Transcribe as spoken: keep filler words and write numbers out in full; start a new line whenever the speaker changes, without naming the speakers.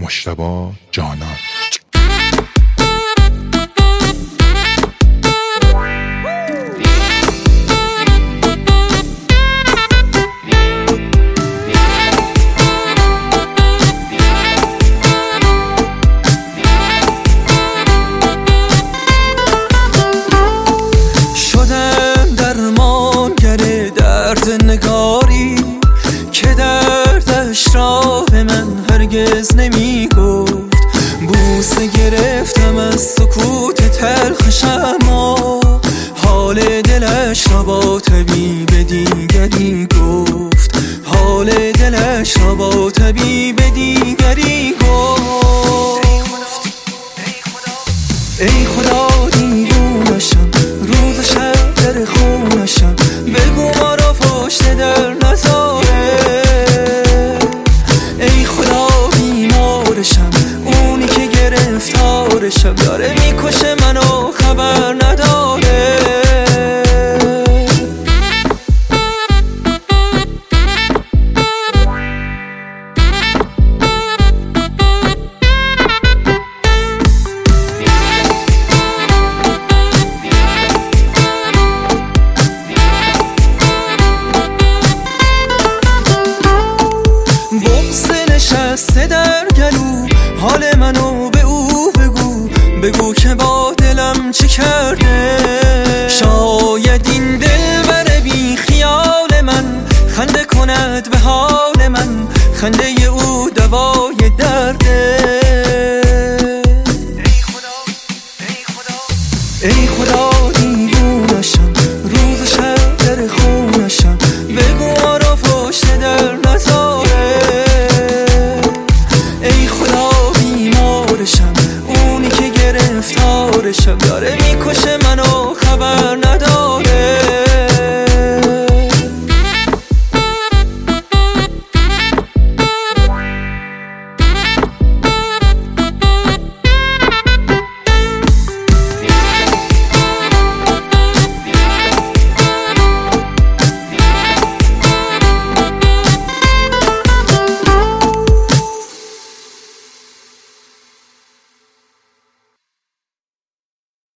مجتبی جانان.
نگاری که دردش را به من هرگز نمی گفت، بوسه گرفتم از سکوت تلخش، اما حال دلش را با طبیب دیگری گفت، حال دلش را با طبیب دیگری گفت. ای خدا دیوونشم، روز شب در خونشم، بگو ما را پشت در نذاره. ای خدا بیمارشم، اونی که گرفتارشم، داره میکشه منو خبر نداره. نشسته در گلو، حال منو